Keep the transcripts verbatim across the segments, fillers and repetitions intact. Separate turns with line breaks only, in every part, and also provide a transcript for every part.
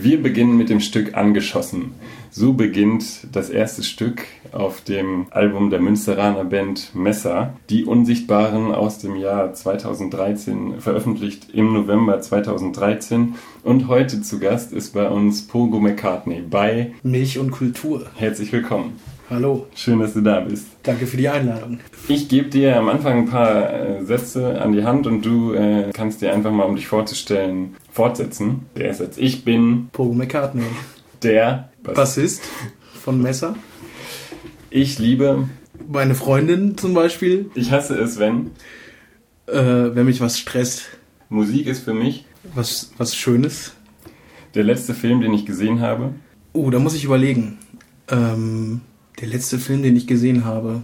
Wir beginnen mit dem Stück Angeschossen. So beginnt das erste Stück auf dem Album der Münsteraner Band Messer. Die Unsichtbaren aus dem Jahr zweitausenddreizehn, veröffentlicht im November zweitausenddreizehn. Und heute zu Gast ist bei uns Pogo McCartney bei
Milch und Kultur.
Herzlich willkommen.
Hallo.
Schön, dass du da bist.
Danke für die Einladung.
Ich gebe dir am Anfang ein paar äh, Sätze an die Hand und du äh, kannst dir einfach mal, um dich vorzustellen, fortsetzen. Der erste Satz. Ich bin
Pogo McCartney.
Der
Bass- Bassist von Messer.
Ich liebe
meine Freundin zum Beispiel.
Ich hasse es, wenn
äh, wenn mich was stresst.
Musik ist für mich
was, was Schönes.
Der letzte Film, den ich gesehen habe.
Oh, da muss ich überlegen. Ähm... Der letzte Film, den ich gesehen habe.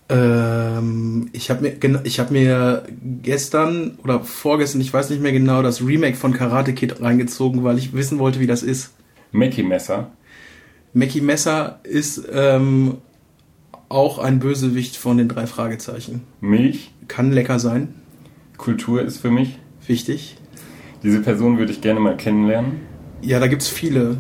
Ähm, ich habe mir, ich hab mir gestern oder vorgestern, ich weiß nicht mehr genau, das Remake von Karate Kid reingezogen, weil ich wissen wollte, wie das ist.
Mackie Messer.
Mackie Messer ist ähm, auch ein Bösewicht von den drei Fragezeichen.
Milch.
Kann lecker sein.
Kultur ist für mich
wichtig.
Diese Person würde ich gerne mal kennenlernen.
Ja, da gibt's viele.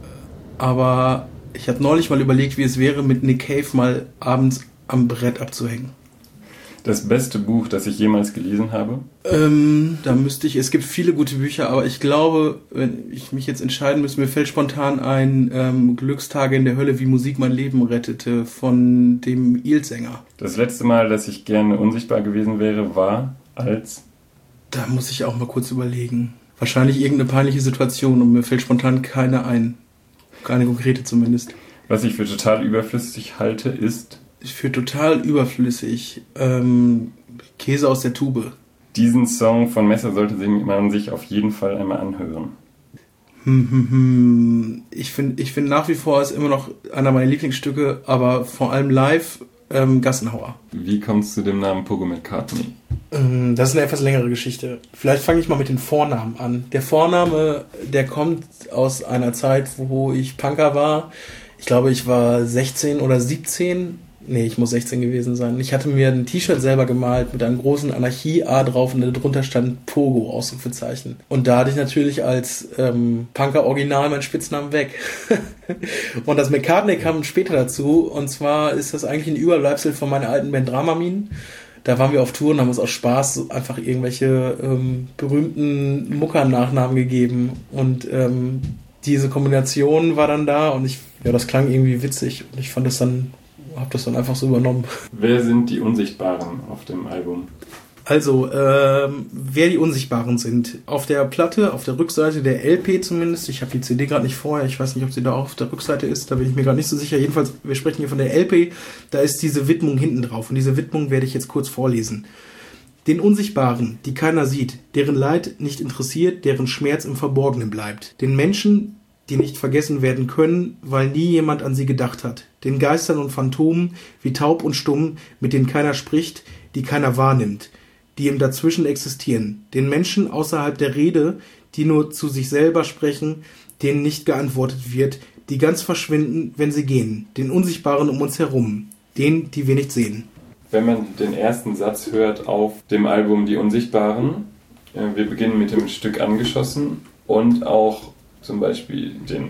Aber ich habe neulich mal überlegt, wie es wäre, mit Nick Cave mal abends am Brett abzuhängen.
Das beste Buch, das ich jemals gelesen habe?
Ähm, da müsste ich, es gibt viele gute Bücher, aber ich glaube, wenn ich mich jetzt entscheiden müsste, mir fällt spontan ein ähm, Glückstage in der Hölle, wie Musik mein Leben rettete, von dem Eels-Sänger.
Das letzte Mal, dass ich gerne unsichtbar gewesen wäre, war als...
Da muss ich auch mal kurz überlegen. Wahrscheinlich irgendeine peinliche Situation und mir fällt spontan keine ein. Keine konkrete zumindest.
Was ich für total überflüssig halte, ist...
Für total überflüssig. Ähm, Käse aus der Tube.
Diesen Song von Messer sollte man sich auf jeden Fall einmal anhören.
Hm, hm, hm. Ich finde ich find nach wie vor ist immer noch einer meiner Lieblingsstücke, aber vor allem live ähm, Gassenhauer.
Wie kommst du zu dem Namen Pogo McCartney?
Das ist eine etwas längere Geschichte. Vielleicht fange ich mal mit den Vornamen an. Der Vorname, der kommt aus einer Zeit, wo ich Punker war. Ich glaube, ich war sechzehn oder siebzehn. Nee, ich muss sechzehn gewesen sein. Ich hatte mir ein T-Shirt selber gemalt mit einem großen Anarchie-A drauf und darunter stand Pogo, Ausrufezeichen. Und da hatte ich natürlich als ähm, Punker-Original meinen Spitznamen weg. Und das McCartney kam später dazu. Und zwar ist das eigentlich ein Überbleibsel von meiner alten Band Dramamin. Da waren wir auf Tour und haben uns aus Spaß so einfach irgendwelche ähm, berühmten Mucker-Nachnamen gegeben. Und ähm, diese Kombination war dann da und ich, ja, das klang irgendwie witzig. Und ich fand das dann, hab das dann einfach so übernommen.
Wer sind die Unsichtbaren auf dem Album?
Also, ähm, wer die Unsichtbaren sind. Auf der Platte, auf der Rückseite der L P zumindest, ich habe die C D gerade nicht vorher, ich weiß nicht, ob sie da auch auf der Rückseite ist, da bin ich mir gerade nicht so sicher. Jedenfalls, wir sprechen hier von der L P, da ist diese Widmung hinten drauf und diese Widmung werde ich jetzt kurz vorlesen. Den Unsichtbaren, die keiner sieht, deren Leid nicht interessiert, deren Schmerz im Verborgenen bleibt. Den Menschen, die nicht vergessen werden können, weil nie jemand an sie gedacht hat. Den Geistern und Phantomen, wie taub und stumm, mit denen keiner spricht, die keiner wahrnimmt, die im Dazwischen existieren. Den Menschen außerhalb der Rede, die nur zu sich selber sprechen, denen nicht geantwortet wird, die ganz verschwinden, wenn sie gehen. Den Unsichtbaren um uns herum, denen, die wir nicht sehen.
Wenn man den ersten Satz hört auf dem Album Die Unsichtbaren, äh, wir beginnen mit dem Stück Angeschossen und auch zum Beispiel den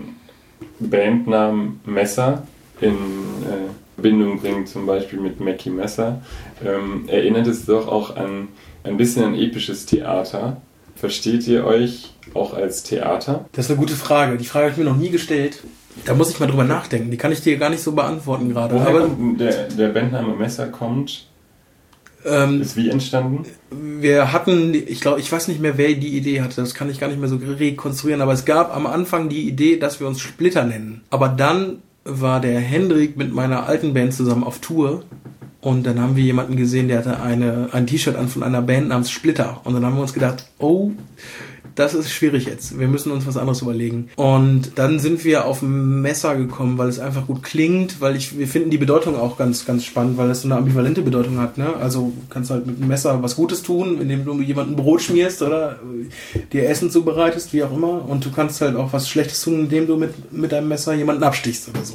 Bandnamen Messer in äh, Verbindung bringen, zum Beispiel mit Mackie Messer, ähm, erinnert es doch auch an ein bisschen ein episches Theater. Versteht ihr euch auch als Theater?
Das ist eine gute Frage. Die Frage habe ich mir noch nie gestellt. Da muss ich mal drüber nachdenken. Die kann ich dir gar nicht so beantworten gerade.
Woher
Aber
kommt der, der Bandname Messer kommt? Ähm, ist wie entstanden?
Wir hatten, ich glaube, ich weiß nicht mehr, wer die Idee hatte. Das kann ich gar nicht mehr so rekonstruieren. Aber es gab am Anfang die Idee, dass wir uns Splitter nennen. Aber dann war der Hendrik mit meiner alten Band zusammen auf Tour und dann haben wir jemanden gesehen, der hatte eine, ein T-Shirt an von einer Band namens Splitter und dann haben wir uns gedacht, oh, das ist schwierig jetzt, wir müssen uns was anderes überlegen. Und dann sind wir auf Messer gekommen, weil es einfach gut klingt, weil ich, wir finden die Bedeutung auch ganz, ganz spannend, weil es so eine ambivalente Bedeutung hat, ne? Also du kannst halt mit einem Messer was Gutes tun, indem du jemandem Brot schmierst oder dir Essen zubereitest, wie auch immer. Und du kannst halt auch was Schlechtes tun, indem du mit, mit deinem Messer jemanden abstichst oder so.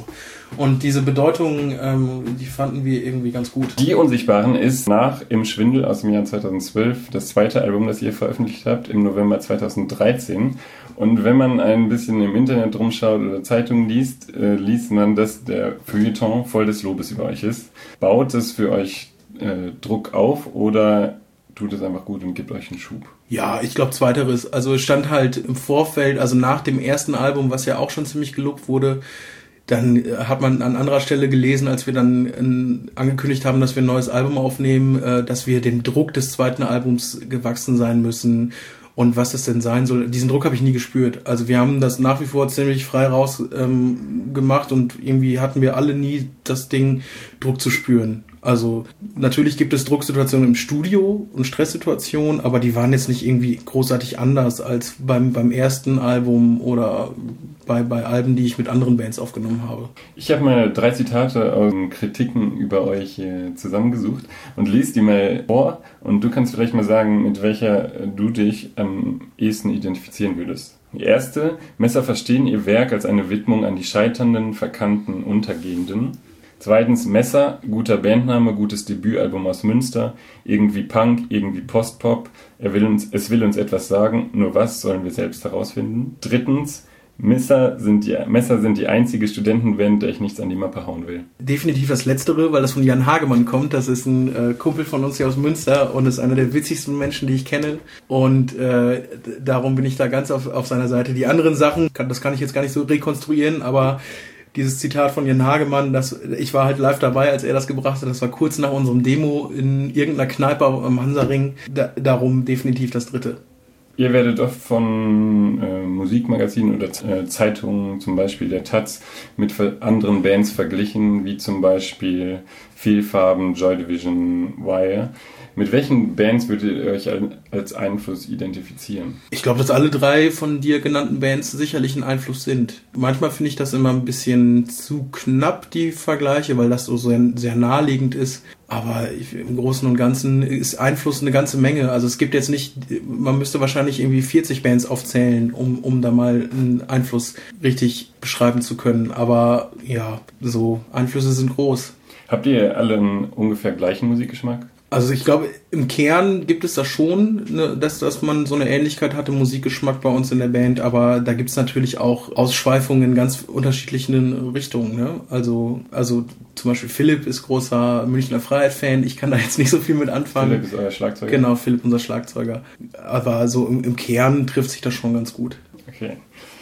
Und diese Bedeutung, ähm, die fanden wir irgendwie ganz gut.
Die Unsichtbaren ist nach Im Schwindel aus dem Jahr zweitausendzwölf das zweite Album, das ihr veröffentlicht habt, im November zweitausenddreizehn. Und wenn man ein bisschen im Internet rumschaut oder Zeitungen liest, äh, liest man, dass der Feuilleton voll des Lobes über euch ist. Baut es für euch äh, Druck auf oder tut es einfach gut und gibt euch einen Schub?
Ja, ich glaube zweiteres. Also es stand halt im Vorfeld, also nach dem ersten Album, was ja auch schon ziemlich gelobt wurde, dann hat man an anderer Stelle gelesen, als wir dann äh, angekündigt haben, dass wir ein neues Album aufnehmen, äh, dass wir dem Druck des zweiten Albums gewachsen sein müssen und was es denn sein soll. Diesen Druck habe ich nie gespürt. Also wir haben das nach wie vor ziemlich frei raus ähm, gemacht und irgendwie hatten wir alle nie das Ding, Druck zu spüren. Also natürlich gibt es Drucksituationen im Studio und Stresssituationen, aber die waren jetzt nicht irgendwie großartig anders als beim beim ersten Album oder bei bei Alben, die ich mit anderen Bands aufgenommen habe.
Ich habe mal drei Zitate aus Kritiken über euch äh, zusammengesucht und lese die mal vor und du kannst vielleicht mal sagen, mit welcher du dich am ehesten identifizieren würdest. Die erste: Messer verstehen ihr Werk als eine Widmung an die scheiternden, verkannten, Untergehenden. Zweitens, Messer, guter Bandname, gutes Debütalbum aus Münster, irgendwie Punk, irgendwie Postpop, er will uns, es will uns etwas sagen, nur was sollen wir selbst herausfinden. Drittens, Messer sind die, Messer sind die einzige Studentenband, der ich nichts an die Mappe hauen will.
Definitiv das Letztere, weil das von Jan Hagemann kommt. Das ist ein äh, Kumpel von uns hier aus Münster und ist einer der witzigsten Menschen, die ich kenne. Und äh, darum bin ich da ganz auf, auf seiner Seite. Die anderen Sachen, kann, das kann ich jetzt gar nicht so rekonstruieren, aber dieses Zitat von Jan Hagemann, das, ich war halt live dabei, als er das gebracht hat, das war kurz nach unserem Demo in irgendeiner Kneipe am Hansaring, da, darum definitiv das Dritte.
Ihr werdet oft von äh, Musikmagazinen oder äh, Zeitungen, zum Beispiel der Taz, mit anderen Bands verglichen, wie zum Beispiel Fehlfarben, Joy Division, Wire. Mit welchen Bands würdet ihr euch als Einfluss identifizieren?
Ich glaube, dass alle drei von dir genannten Bands sicherlich ein Einfluss sind. Manchmal finde ich das immer ein bisschen zu knapp, die Vergleiche, weil das so sehr, sehr naheliegend ist. Aber ich, im Großen und Ganzen ist Einfluss eine ganze Menge. Also es gibt jetzt nicht, man müsste wahrscheinlich irgendwie vierzig Bands aufzählen, um, um da mal einen Einfluss richtig beschreiben zu können. Aber ja, so Einflüsse sind groß.
Habt ihr alle einen ungefähr gleichen Musikgeschmack?
Also ich glaube, im Kern gibt es das schon, ne, dass, dass man so eine Ähnlichkeit hat im Musikgeschmack bei uns in der Band, aber da gibt es natürlich auch Ausschweifungen in ganz unterschiedlichen Richtungen. Ne? Also, also zum Beispiel Philipp ist großer Münchner Freiheit-Fan, ich kann da jetzt nicht so viel mit anfangen.
Philipp ist euer Schlagzeuger?
Genau, Philipp unser Schlagzeuger. Aber so im, im Kern trifft sich das schon ganz gut.
Okay.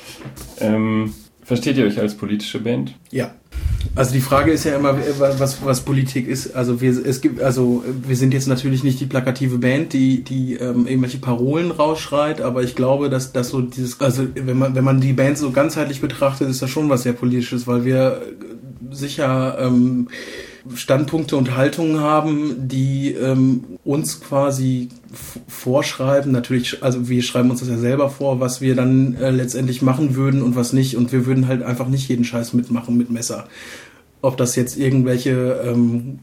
Ähm, versteht ihr euch als politische Band?
Ja. Also die Frage ist ja immer, was, was Politik ist. Also wir, es gibt, also wir sind jetzt natürlich nicht die plakative Band, die, die ähm, irgendwelche Parolen rausschreit, aber ich glaube, dass, dass so dieses, also wenn man, wenn man die Band so ganzheitlich betrachtet, ist das schon was sehr Politisches, weil wir sicher ähm, Standpunkte und Haltungen haben, die ähm, uns quasi f- vorschreiben. Natürlich, also wir schreiben uns das ja selber vor, was wir dann äh, letztendlich machen würden und was nicht. Und wir würden halt einfach nicht jeden Scheiß mitmachen mit Messer. Ob das jetzt irgendwelche ähm,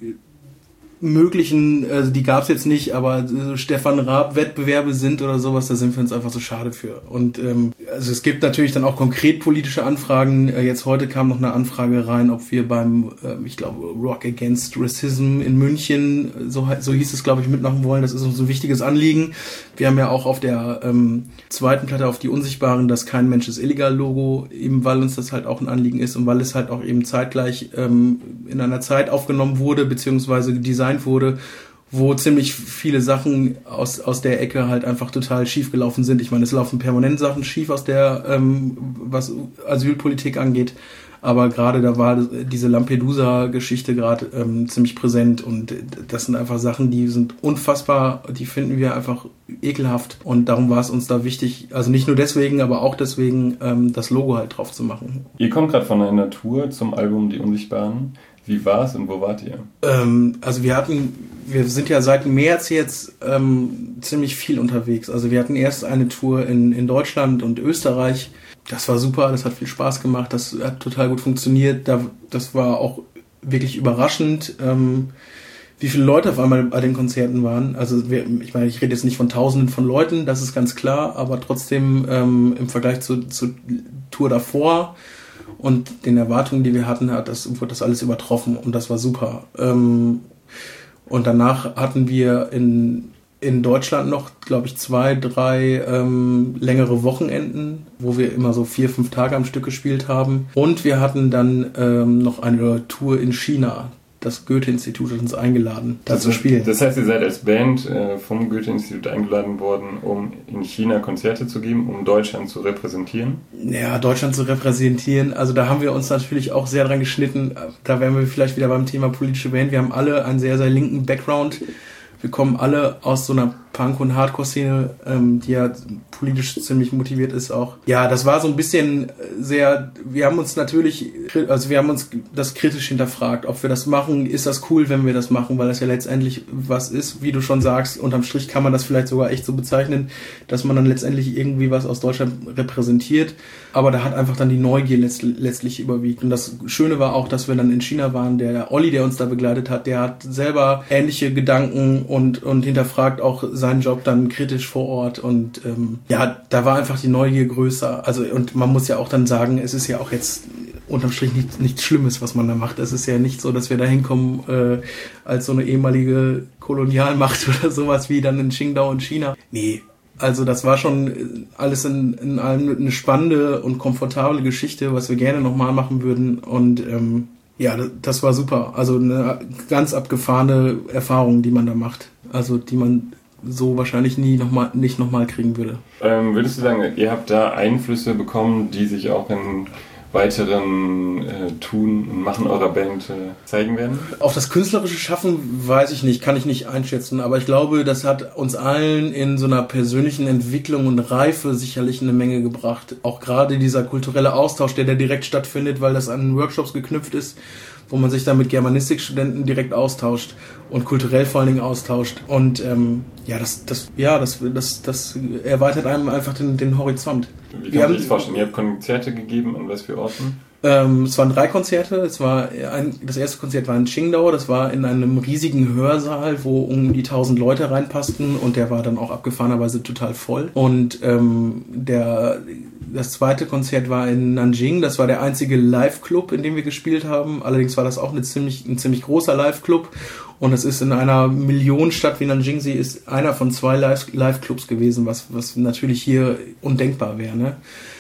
möglichen, also die gab es jetzt nicht, aber äh, Stefan Raab-Wettbewerbe sind oder sowas, da sind wir uns einfach so schade für. Und ähm, also es gibt natürlich dann auch konkret politische Anfragen. Äh, jetzt heute kam noch eine Anfrage rein, ob wir beim, äh, ich glaube, Rock Against Racism in München, so, so hieß es, glaube ich, mitmachen wollen. Das ist uns ein wichtiges Anliegen. Wir haben ja auch auf der ähm, zweiten Platte, auf die Unsichtbaren, das Kein Mensch ist illegal Logo, eben weil uns das halt auch ein Anliegen ist und weil es halt auch eben zeitgleich ähm, in einer Zeit aufgenommen wurde, beziehungsweise designt wurde, wo ziemlich viele Sachen aus aus der Ecke halt einfach total schief gelaufen sind. Ich meine, es laufen permanent Sachen schief aus der, ähm, was Asylpolitik angeht, aber gerade da war diese Lampedusa-Geschichte gerade ähm, ziemlich präsent und das sind einfach Sachen, die sind unfassbar, die finden wir einfach ekelhaft und darum war es uns da wichtig, also nicht nur deswegen, aber auch deswegen, ähm, das Logo halt drauf zu machen.
Ihr kommt gerade von einer Tour zum Album Die Unsichtbaren. Wie war's und wo wart ihr?
Ähm, also wir hatten, wir sind ja seit März jetzt ähm, ziemlich viel unterwegs. Also wir hatten erst eine Tour in, in Deutschland und Österreich. Das war super, das hat viel Spaß gemacht, das hat total gut funktioniert. Da, das war auch wirklich überraschend, ähm, wie viele Leute auf einmal bei den Konzerten waren. Also wir, ich meine, ich rede jetzt nicht von Tausenden von Leuten, das ist ganz klar, aber trotzdem ähm, im Vergleich zu, zur Tour davor und den Erwartungen, die wir hatten, hat das, wurde das alles übertroffen und das war super. Ähm, und danach hatten wir in, in Deutschland noch, glaube ich, zwei, drei ähm, längere Wochenenden, wo wir immer so vier, fünf Tage am Stück gespielt haben. Und wir hatten dann ähm, noch eine Tour in China. Das Goethe-Institut hat uns eingeladen, da zu spielen.
Das heißt, ihr seid als Band äh, vom Goethe-Institut eingeladen worden, um in China Konzerte zu geben, um Deutschland zu repräsentieren?
Ja, Deutschland zu repräsentieren. Also da haben wir uns natürlich auch sehr dran geschnitten. Da wären wir vielleicht wieder beim Thema politische Band. Wir haben alle einen sehr, sehr linken Background. Wir kommen alle aus so einer Punk- und Hardcore-Szene, ähm, die ja politisch ziemlich motiviert ist auch. Ja, das war so ein bisschen sehr, wir haben uns natürlich, also wir haben uns das kritisch hinterfragt, ob wir das machen, ist das cool, wenn wir das machen, weil das ja letztendlich was ist, wie du schon sagst, unterm Strich kann man das vielleicht sogar echt so bezeichnen, dass man dann letztendlich irgendwie was aus Deutschland repräsentiert, aber da hat einfach dann die Neugier letzt, letztlich überwiegt. Und das Schöne war auch, dass wir dann in China waren, der Olli, der uns da begleitet hat, der hat selber ähnliche Gedanken und, und hinterfragt auch seinen Job dann kritisch vor Ort und ähm, ja, da war einfach die Neugier größer. Also und man muss ja auch dann sagen, es ist ja auch jetzt unterm Strich nichts, nichts Schlimmes, was man da macht. Es ist ja nicht so, dass wir da hinkommen äh, als so eine ehemalige Kolonialmacht oder sowas wie dann in Qingdao in China. Nee, also das war schon alles in, in allem eine spannende und komfortable Geschichte, was wir gerne nochmal machen würden und ähm, ja, das war super. Also eine ganz abgefahrene Erfahrung, die man da macht. Also die man so wahrscheinlich nie noch mal, nicht nochmal kriegen würde.
Ähm, würdest du sagen, ihr habt da Einflüsse bekommen, die sich auch in weiteren äh, Tun und Machen eurer Band äh, zeigen werden?
Auf das künstlerische Schaffen weiß ich nicht, kann ich nicht einschätzen, aber ich glaube, das hat uns allen in so einer persönlichen Entwicklung und Reife sicherlich eine Menge gebracht. Auch gerade dieser kulturelle Austausch, der da direkt stattfindet, weil das an Workshops geknüpft ist, wo man sich dann mit Germanistikstudenten direkt austauscht und kulturell vor allen Dingen austauscht. Und ähm, ja, das, das, ja, das, das, das erweitert einem einfach den, den Horizont.
Wie kann man sich das vorstellen? Ihr habt Konzerte gegeben, an was für Orten?
Ähm, es waren drei Konzerte. Es war ein, das erste Konzert war in Qingdao. Das war in einem riesigen Hörsaal, wo um die tausend Leute reinpassten und der war dann auch abgefahrenerweise total voll. Und ähm, der das zweite Konzert war in Nanjing. Das war der einzige Live-Club, in dem wir gespielt haben. Allerdings war das auch eine ziemlich, ein ziemlich großer Live-Club. Und es ist in einer Millionenstadt wie Nanjing, sie ist einer von zwei Live-Clubs gewesen, was, was natürlich hier undenkbar wäre, ne?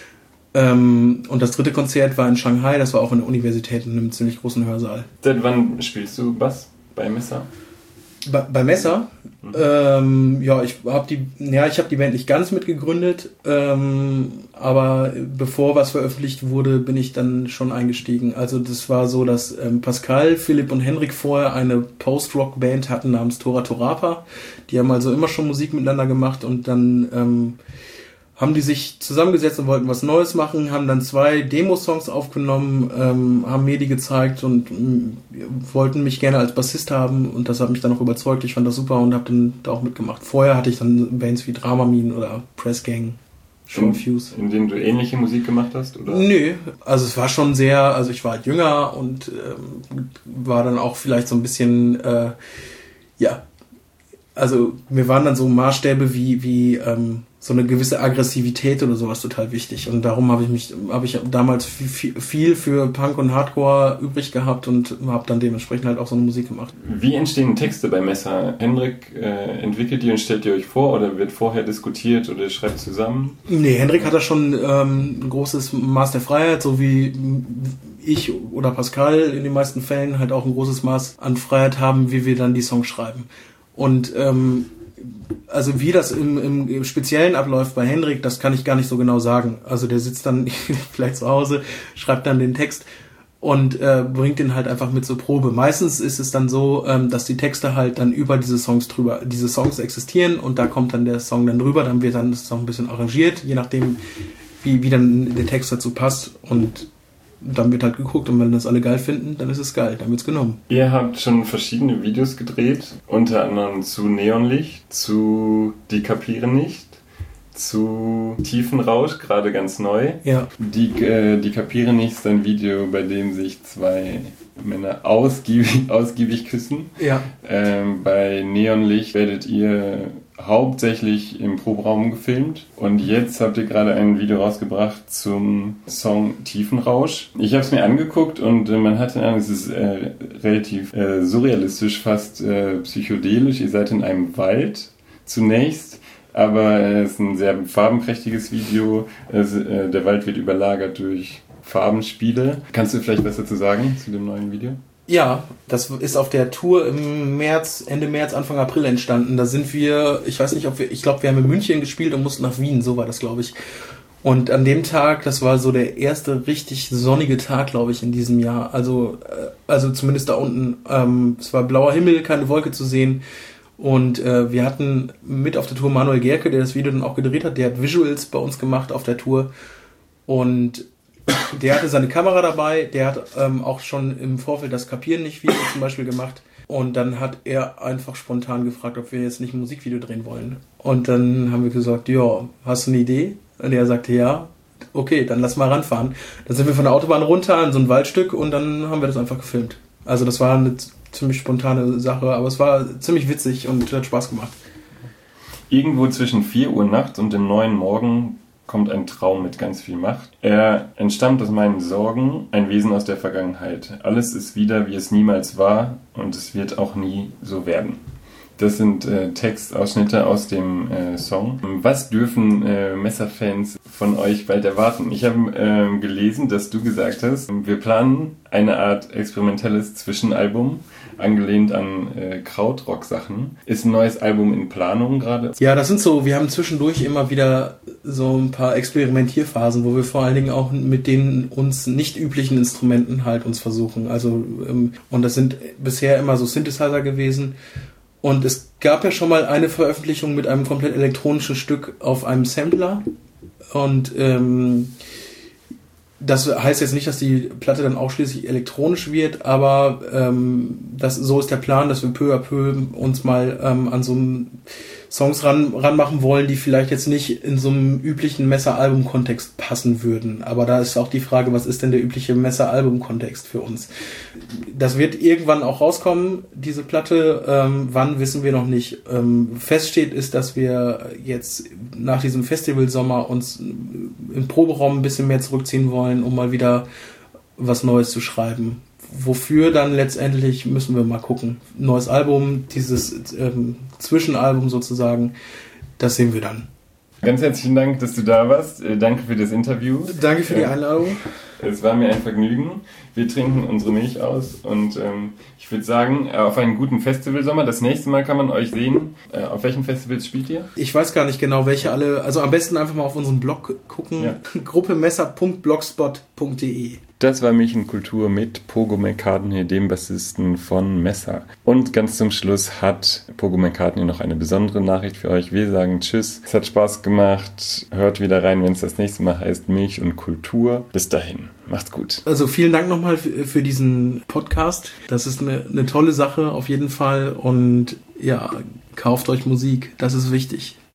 Ähm, und das dritte Konzert war in Shanghai, das war auch in der Universität in einem ziemlich großen Hörsaal.
Seit wann spielst du Bass bei Messer?
Bei, bei Messer? Mhm. Ähm, ja, ich habe die, ja, ich habe die Band nicht ganz mitgegründet, ähm, aber bevor was veröffentlicht wurde, bin ich dann schon eingestiegen. Also das war so, dass ähm, Pascal, Philipp und Henrik vorher eine Post-Rock-Band hatten namens Tora Torapa. Die haben also immer schon Musik miteinander gemacht und dann ähm, haben die sich zusammengesetzt und wollten was Neues machen, haben dann zwei Demo-Songs aufgenommen, ähm, haben mir die gezeigt und m, wollten mich gerne als Bassist haben und das hat mich dann auch überzeugt. Ich fand das super und habe dann da auch mitgemacht. Vorher hatte ich dann Bands wie Dramamine oder Press Gang,
Short Fuse. In denen du ähnliche Musik gemacht hast? Oder?
Nö, also es war schon sehr, also ich war halt jünger und ähm, war dann auch vielleicht so ein bisschen, äh, ja, also mir waren dann so Maßstäbe wie, wie ähm, so eine gewisse Aggressivität oder sowas total wichtig. Und darum habe ich mich, habe ich damals viel, viel für Punk und Hardcore übrig gehabt und habe dann dementsprechend halt auch so eine Musik gemacht.
Wie entstehen Texte bei Messer? Hendrik äh, entwickelt die und stellt ihr euch vor oder wird vorher diskutiert oder schreibt zusammen?
Nee, Hendrik hat da schon ähm, ein großes Maß der Freiheit, so wie ich oder Pascal in den meisten Fällen halt auch ein großes Maß an Freiheit haben, wie wir dann die Songs schreiben. Und ähm, also wie das im, im, im Speziellen abläuft bei Hendrik, das kann ich gar nicht so genau sagen. Also der sitzt dann vielleicht zu Hause, schreibt dann den Text und äh, bringt den halt einfach mit zur Probe. Meistens ist es dann so, ähm, dass die Texte halt dann über diese Songs drüber, diese Songs existieren und da kommt dann der Song dann drüber, dann wird dann das Song ein bisschen arrangiert, je nachdem wie, wie dann der Text dazu passt und dann wird halt geguckt und wenn das alle geil finden, dann ist es geil, dann wird's genommen.
Ihr habt schon verschiedene Videos gedreht, unter anderem zu Neonlicht, zu Die kapieren nicht, zu Tiefenrausch, gerade ganz neu.
Ja.
Die, äh, Die kapieren nicht ist ein Video, bei dem sich zwei Männer ausgiebig, ausgiebig küssen.
Ja.
Ähm, bei Neonlicht werdet ihr hauptsächlich im Proberaum gefilmt und jetzt habt ihr gerade ein Video rausgebracht zum Song Tiefenrausch. Ich habe es mir angeguckt und äh, man hat den Eindruck, es ist äh, relativ äh, surrealistisch, fast äh, psychedelisch. Ihr seid in einem Wald zunächst, aber äh, es ist ein sehr farbenprächtiges Video. Es, äh, der Wald wird überlagert durch Farbenspiele. Kannst du vielleicht was dazu sagen zu dem neuen Video?
Ja, das ist auf der Tour im März, Ende März, Anfang April entstanden. Da sind wir, ich weiß nicht, ob wir, ich glaube, wir haben in München gespielt und mussten nach Wien, so war das, glaube ich. Und an dem Tag, das war so der erste richtig sonnige Tag, glaube ich, in diesem Jahr. Also, äh, also zumindest da unten. Ähm, es war blauer Himmel, keine Wolke zu sehen. Und äh, wir hatten mit auf der Tour Manuel Gerke, der das Video dann auch gedreht hat. Der hat Visuals bei uns gemacht auf der Tour. Und der hatte seine Kamera dabei, der hat ähm, auch schon im Vorfeld das Kapieren nicht Video zum Beispiel gemacht. Und dann hat er einfach spontan gefragt, ob wir jetzt nicht ein Musikvideo drehen wollen. Und dann haben wir gesagt, ja, hast du eine Idee? Und er sagte, ja, okay, dann lass mal ranfahren. Dann sind wir von der Autobahn runter in so ein Waldstück und dann haben wir das einfach gefilmt. Also das war eine ziemlich spontane Sache, aber es war ziemlich witzig und hat Spaß gemacht.
Irgendwo zwischen vier Uhr nachts und dem neuen Morgen kommt ein Traum mit ganz viel Macht. Er entstammt aus meinen Sorgen, ein Wesen aus der Vergangenheit. Alles ist wieder, wie es niemals war und es wird auch nie so werden. Das sind äh, Textausschnitte aus dem äh, Song. Was dürfen äh, Messer-Fans von euch bald erwarten? Ich habe äh, gelesen, dass du gesagt hast, wir planen eine Art experimentelles Zwischenalbum, angelehnt an äh, Krautrock-Sachen. Ist ein neues Album in Planung gerade?
Ja, das sind so, wir haben zwischendurch immer wieder so ein paar Experimentierphasen, wo wir vor allen Dingen auch mit den uns nicht üblichen Instrumenten halt uns versuchen. Also, ähm, und das sind bisher immer so Synthesizer gewesen. Und es gab ja schon mal eine Veröffentlichung mit einem komplett elektronischen Stück auf einem Sampler. Und ähm, das heißt jetzt nicht, dass die Platte dann ausschließlich elektronisch wird, aber ähm, das, so ist der Plan, dass wir peu à peu uns mal ähm, an so einem Songs ran, ranmachen wollen, die vielleicht jetzt nicht in so einem üblichen Messer-Album-Kontext passen würden. Aber da ist auch die Frage, was ist denn der übliche Messer-Album-Kontext für uns? Das wird irgendwann auch rauskommen, diese Platte. Ähm, wann, wissen wir noch nicht. Ähm, fest steht ist, dass wir jetzt nach diesem Festivalsommer uns im Proberaum ein bisschen mehr zurückziehen wollen, um mal wieder was Neues zu schreiben. Wofür dann letztendlich, müssen wir mal gucken. Neues Album, dieses ähm, Zwischenalbum sozusagen, das sehen wir dann.
Ganz herzlichen Dank, dass du da warst. Äh, danke für das Interview.
Danke für die Einladung.
Es war mir ein Vergnügen. Wir trinken unsere Milch aus und ähm, ich würde sagen, auf einen guten Festivalsommer. Das nächste Mal kann man euch sehen. Äh, auf welchen Festivals spielt ihr?
Ich weiß gar nicht genau, welche alle. Also am besten einfach mal auf unseren Blog gucken. Ja. gruppemesser punkt blogspot punkt de.
Das war Milch und Kultur mit Pogo McCartney, dem Bassisten von Messer. Und ganz zum Schluss hat Pogo McCartney noch eine besondere Nachricht für euch. Wir sagen Tschüss. Es hat Spaß gemacht. Hört wieder rein, wenn es das nächste Mal heißt Milch und Kultur. Bis dahin. Macht's gut.
Also vielen Dank nochmal für, für diesen Podcast. Das ist eine, eine tolle Sache auf jeden Fall. Und ja, kauft euch Musik. Das ist wichtig.